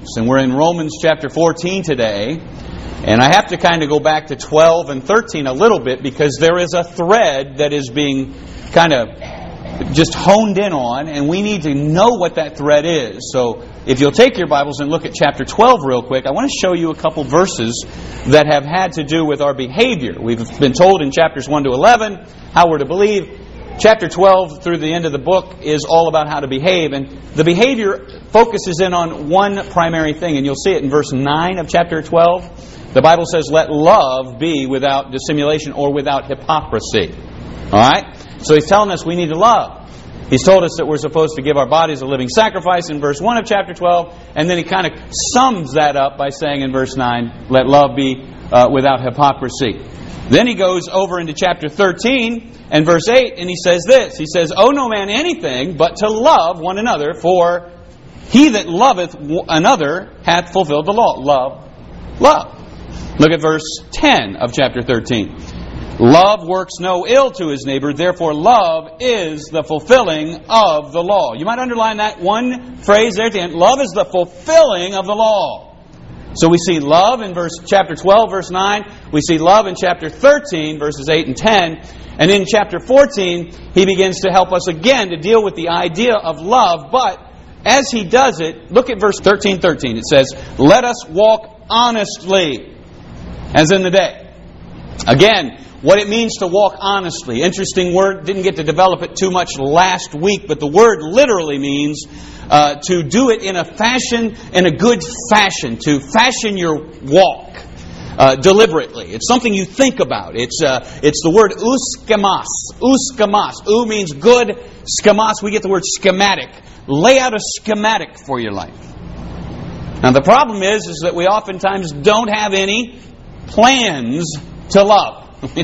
Romans. And we're in Romans chapter 14 today. And I have to kind of go back to 12 and 13 a little bit because there is a thread that is being kind of just honed in on, and we need to know what that thread is. So if you'll take your Bibles and look at chapter 12 real quick, I want to show you a couple verses that have had to do with our behavior. We've been told in chapters 1 to 11 how we're to believe. Chapter 12 through the end of the book is all about how to behave, and the behavior focuses in on one primary thing, and you'll see it in verse 9 of chapter 12. The Bible says, let love be without dissimulation or without hypocrisy. All right? So he's telling us we need to love. He's told us that we're supposed to give our bodies a living sacrifice in verse 1 of chapter 12, and then he kind of sums that up by saying in verse 9, let love be without hypocrisy. Then he goes over into chapter 13 and verse 8, and he says this. He says, owe no man anything but to love one another, for he that loveth another hath fulfilled the law. Love. Look at verse 10 of chapter 13. Love works no ill to his neighbor, therefore love is the fulfilling of the law. You might underline that one phrase there at the end. Love is the fulfilling of the law. So we see love in chapter 12, verse 9. We see love in chapter 13, verses 8 and 10. And in chapter 14, he begins to help us again to deal with the idea of love. But as he does it, look at verse 13:13. It says, let us walk honestly, as in the day. Again, what it means to walk honestly. Interesting word. Didn't get to develop it too much last week, but the word literally means to do it in a good fashion, to fashion your walk deliberately. It's something you think about. It's the word uskemos. Uskemos. U means good. Skemos, we get the word schematic. Lay out a schematic for your life. Now the problem is that we oftentimes don't have any plans to love.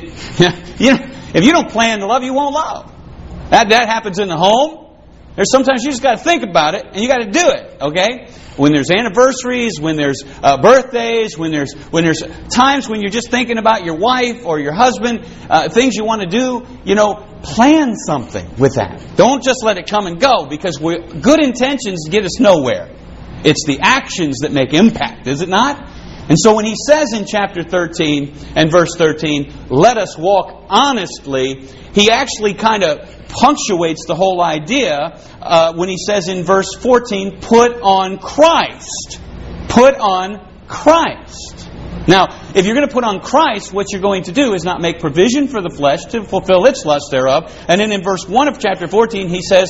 If you don't plan to love, you won't love. That happens in the home. There's sometimes you just got to think about it and you got to do it. Okay? When there's anniversaries, when there's birthdays, when there's times when you're just thinking about your wife or your husband, things you want to do, plan something with that. Don't just let it come and go, because good intentions get us nowhere. It's the actions that make impact, is it not? And so when he says in chapter 13 and verse 13, let us walk honestly, he actually kind of punctuates the whole idea when he says in verse 14, put on Christ. Put on Christ. Now, if you're going to put on Christ, what you're going to do is not make provision for the flesh to fulfill its lust thereof. And then in verse 1 of chapter 14, he says,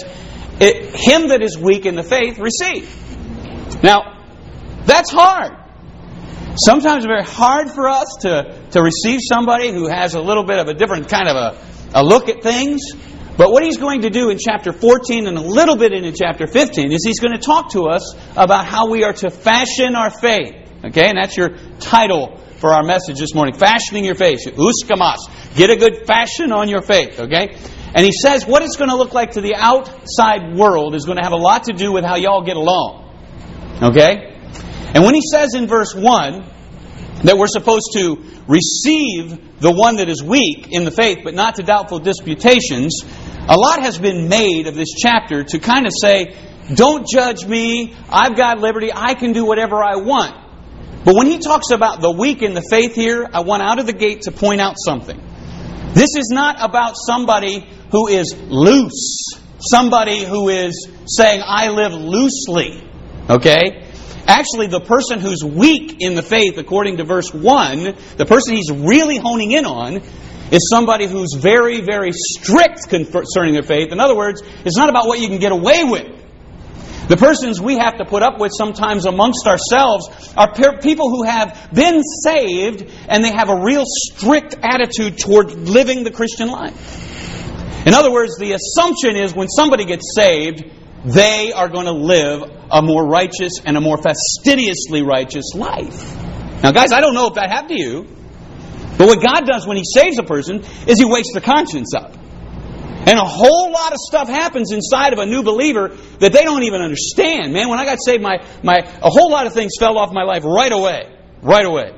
him that is weak in the faith, receive. Now, that's hard. Sometimes it's very hard for us to receive somebody who has a little bit of a different kind of a look at things. But what he's going to do in chapter 14 and a little bit into chapter 15 is he's going to talk to us about how we are to fashion our faith. Okay, and that's your title for our message this morning. Fashioning your faith. Uskamos. Get a good fashion on your faith. Okay? And he says what it's going to look like to the outside world is going to have a lot to do with how y'all get along. Okay? And when he says in verse 1 that we're supposed to receive the one that is weak in the faith, but not to doubtful disputations, a lot has been made of this chapter to kind of say, don't judge me, I've got liberty, I can do whatever I want. But when he talks about the weak in the faith here, I want out of the gate to point out something. This is not about somebody who is loose, somebody who is saying, I live loosely. Okay? Actually, the person who's weak in the faith, according to verse 1, the person he's really honing in on is somebody who's very, very strict concerning their faith. In other words, it's not about what you can get away with. The persons we have to put up with sometimes amongst ourselves are people who have been saved and they have a real strict attitude toward living the Christian life. In other words, the assumption is when somebody gets saved, they are going to live a more righteous and a more fastidiously righteous life. Now, guys, I don't know if that happened to you, but what God does when He saves a person is He wakes the conscience up. And a whole lot of stuff happens inside of a new believer that they don't even understand. Man, when I got saved, a whole lot of things fell off my life right away. Right away.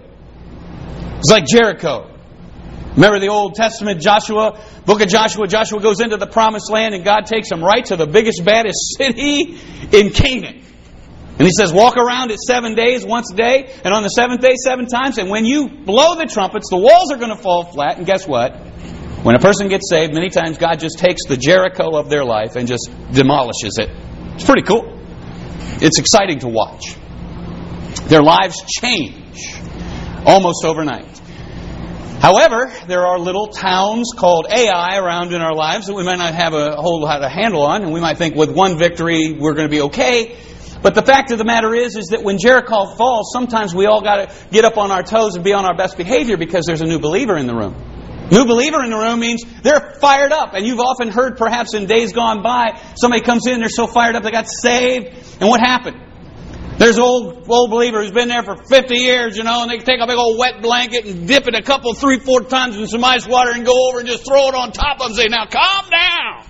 It's like Jericho. Remember the Old Testament, Joshua, book of Joshua. Joshua goes into the promised land and God takes him right to the biggest, baddest city in Canaan. And he says, walk around it 7 days, once a day, and on the seventh day 7 times. And when you blow the trumpets, the walls are going to fall flat. And guess what? When a person gets saved, many times God just takes the Jericho of their life and just demolishes it. It's pretty cool. It's exciting to watch. Their lives change almost overnight. However, there are little towns called Ai around in our lives that we might not have a whole lot of handle on, and we might think with one victory we're going to be okay. But the fact of the matter is that when Jericho falls, sometimes we all got to get up on our toes and be on our best behavior because there's a new believer in the room. New believer in the room means they're fired up. And you've often heard, perhaps in days gone by, somebody comes in, they're so fired up, they got saved. And what happened? There's an old believer who's been there for 50 years, and they take a big old wet blanket and dip it 3, 4 times in some ice water and go over and just throw it on top of them and say, now calm down.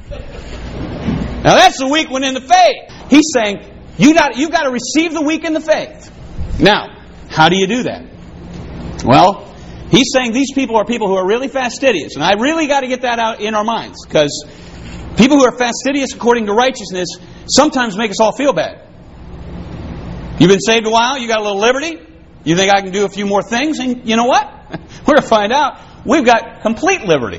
Now that's the weak one in the faith. He's saying, you've got to receive the weak in the faith. Now, how do you do that? Well, he's saying these people are people who are really fastidious. And I really got to get that out in our minds. Because people who are fastidious according to righteousness sometimes make us all feel bad. You've been saved a while, you got a little liberty, you think I can do a few more things, and you know what? We're going to find out we've got complete liberty.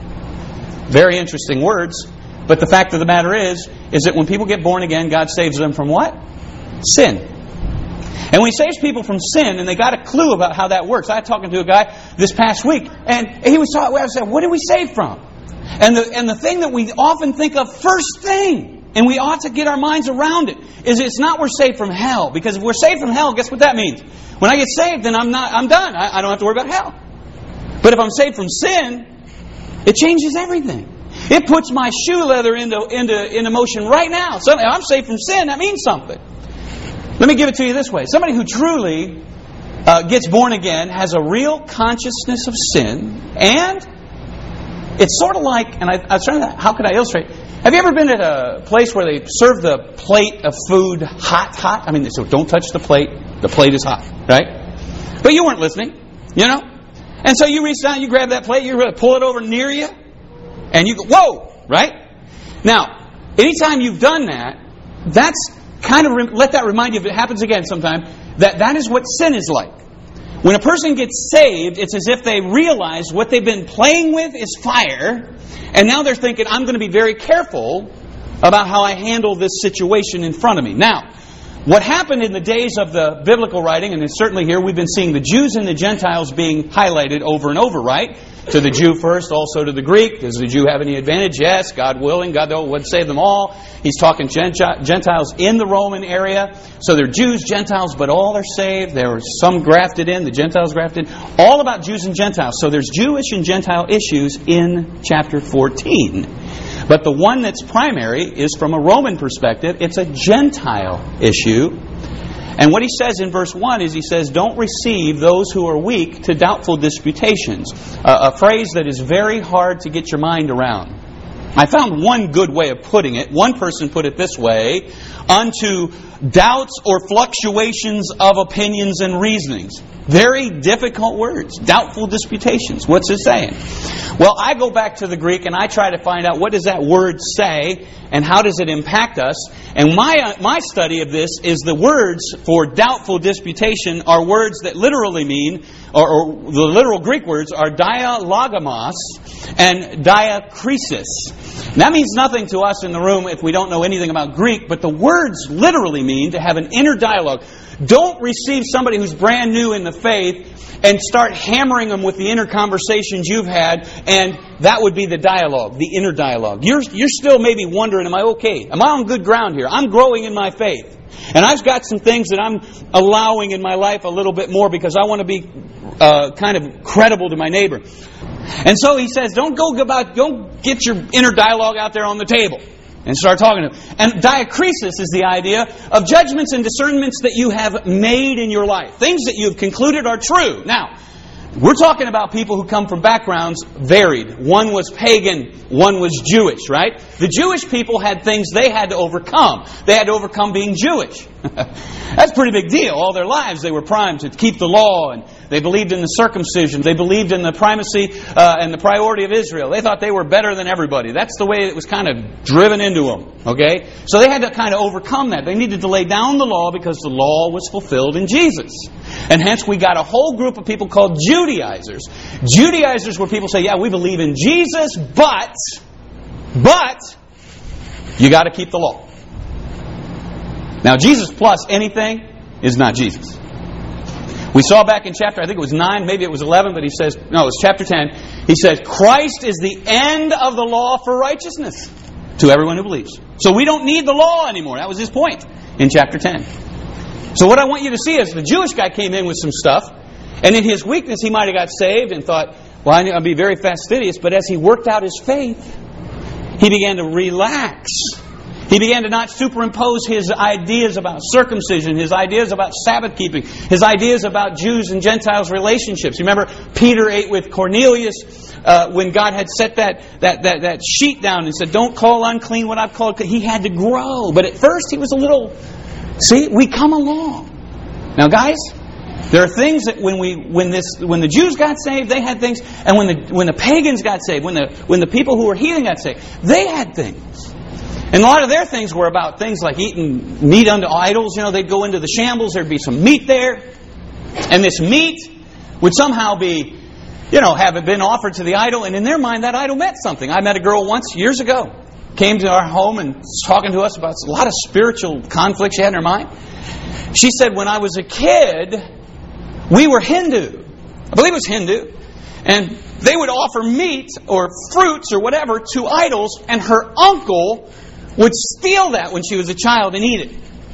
Very interesting words, but the fact of the matter is that when people get born again, God saves them from what? Sin. And when He saves people from sin, and they got a clue about how that works. I was talking to a guy this past week, and he was talking, I said, what are we saved from? And the thing that we often think of first thing, and we ought to get our minds around it, is it's not we're saved from hell. Because if we're saved from hell, guess what that means? When I get saved, then I'm done. I don't have to worry about hell. But if I'm saved from sin, it changes everything. It puts my shoe leather into motion right now. Suddenly, I'm saved from sin. That means something. Let me give it to you this way. Somebody who truly gets born again has a real consciousness of sin, and it's sort of like, and I was trying to, how could I illustrate? Have you ever been at a place where they serve the plate of food hot? I mean, so don't touch the plate. The plate is hot, right? But you weren't listening, And so you reach down, you grab that plate, you pull it over near you, and you go, whoa, right? Now, anytime you've done that, that's kind of, let that remind you, if it happens again sometime, that is what sin is like. When a person gets saved, it's as if they realize what they've been playing with is fire, and now they're thinking, I'm going to be very careful about how I handle this situation in front of me. Now, what happened in the days of the biblical writing, and certainly here we've been seeing the Jews and the Gentiles being highlighted over and over, right? To the Jew first, also to the Greek. Does the Jew have any advantage? Yes, God willing. God would save them all. He's talking Gentiles in the Roman area. So they're Jews, Gentiles, but all are saved. There were some grafted in, the Gentiles grafted. All about Jews and Gentiles. So there's Jewish and Gentile issues in chapter 14. But the one that's primary is from a Roman perspective. It's a Gentile issue. And what he says in verse 1 is he says, don't receive those who are weak to doubtful disputations. A phrase that is very hard to get your mind around. I found one good way of putting it. One person put it this way: unto doubts or fluctuations of opinions and reasonings. Very difficult words. Doubtful disputations. What's it saying? Well, I go back to the Greek and I try to find out what does that word say and how does it impact us. And my study of this is the words for doubtful disputation are words that literally mean, or the literal Greek words are dialogamos and diakrisis. And that means nothing to us in the room if we don't know anything about Greek, but the words literally mean to have an inner dialogue. Don't receive somebody who's brand new in the faith and start hammering them with the inner conversations you've had, and that would be the dialogue, the inner dialogue. You're still maybe wondering, am I okay? Am I on good ground here? I'm growing in my faith. And I've got some things that I'm allowing in my life a little bit more because I want to be kind of credible to my neighbor. And so he says, don't get your inner dialogue out there on the table and start talking to them. And diakrisis is the idea of judgments and discernments that you have made in your life. Things that you've concluded are true. Now, we're talking about people who come from backgrounds varied. One was pagan, one was Jewish, right? The Jewish people had things they had to overcome. They had to overcome being Jewish. That's a pretty big deal. All their lives they were primed to keep the law, and They believed in the circumcision. They believed in the primacy and the priority of Israel. They thought they were better than everybody. That's the way it was kind of driven into them. Okay? So they had to kind of overcome that. They needed to lay down the law because the law was fulfilled in Jesus. And hence we got a whole group of people called Judaizers. Judaizers were people say, yeah, we believe in Jesus, but you got to keep the law. Now, Jesus plus anything is not Jesus. We saw back in chapter, I think it was 9, maybe it was 11, but he says, no, it's chapter 10. He says, Christ is the end of the law for righteousness to everyone who believes. So we don't need the law anymore. That was his point in chapter 10. So what I want you to see is the Jewish guy came in with some stuff, and in his weakness he might have got saved and thought, well, I'll be very fastidious, but as he worked out his faith, he began to relax. He began to not superimpose his ideas about circumcision, his ideas about Sabbath keeping, his ideas about Jews and Gentiles relationships. You remember Peter ate with Cornelius when God had set that sheet down and said, don't call unclean what I've called. He had to grow. But at first he was a little, see, we come along. Now guys, there are things that when the Jews got saved, they had things, and when the pagans got saved, when the people who were heathen got saved, they had things. And a lot of their things were about things like eating meat unto idols. You know, they'd go into the shambles, there'd be some meat there. And this meat would somehow be, have it been offered to the idol. And in their mind, that idol meant something. I met a girl once, years ago, came to our home and was talking to us about a lot of spiritual conflict she had in her mind. She said, when I was a kid, we were Hindu. I believe it was Hindu. And they would offer meat or fruits or whatever to idols, and her uncle would steal that when she was a child and eat it.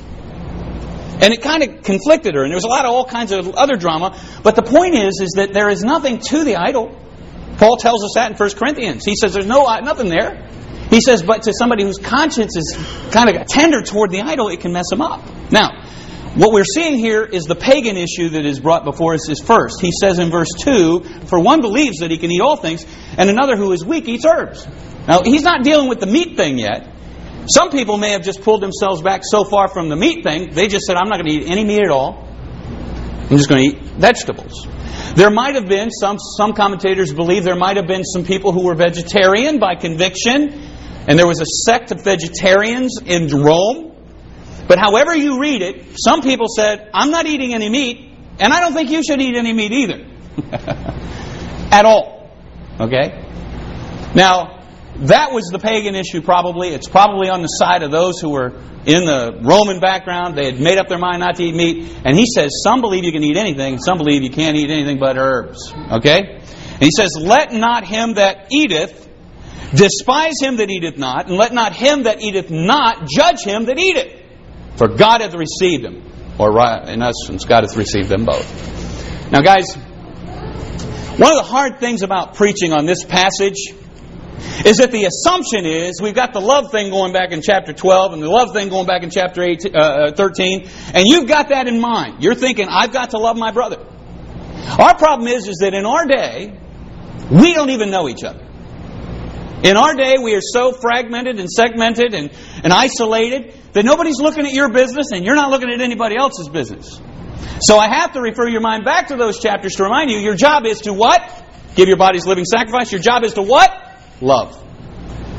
And it kind of conflicted her, and there was all kinds of other drama. But the point is that there is nothing to the idol. Paul tells us that in 1 Corinthians. He says there's nothing there. He says, but to somebody whose conscience is kind of tender toward the idol, it can mess them up. Now, what we're seeing here is the pagan issue that is brought before us is first. He says in verse 2, for one believes that he can eat all things, and another who is weak eats herbs. Now, he's not dealing with the meat thing yet. Some people may have just pulled themselves back so far from the meat thing, they just said, I'm not going to eat any meat at all. I'm just going to eat vegetables. There might have been, some commentators believe there might have been some people who were vegetarian by conviction, and there was a sect of vegetarians in Rome. But however you read it, some people said, I'm not eating any meat, and I don't think you should eat any meat either. At all. Okay? Now, that was the pagan issue probably. It's probably on the side of those who were in the Roman background. They had made up their mind not to eat meat. And he says, some believe you can eat anything, and some believe you can't eat anything but herbs. Okay? And he says, let not him that eateth despise him that eateth not, and let not him that eateth not judge him that eateth. For God hath received them. Or in essence, God hath received them both. Now guys, one of the hard things about preaching on this passage is that the assumption is we've got the love thing going back in chapter 12 and the love thing going back in chapter 13, and you've got that in mind. You're thinking, I've got to love my brother. Our problem is that in our day, we don't even know each other. In our day, we are so fragmented and segmented and isolated that nobody's looking at your business and you're not looking at anybody else's business. So I have to refer your mind back to those chapters to remind you, your job is to what? Give your bodies living sacrifice. Your job is to what? Love.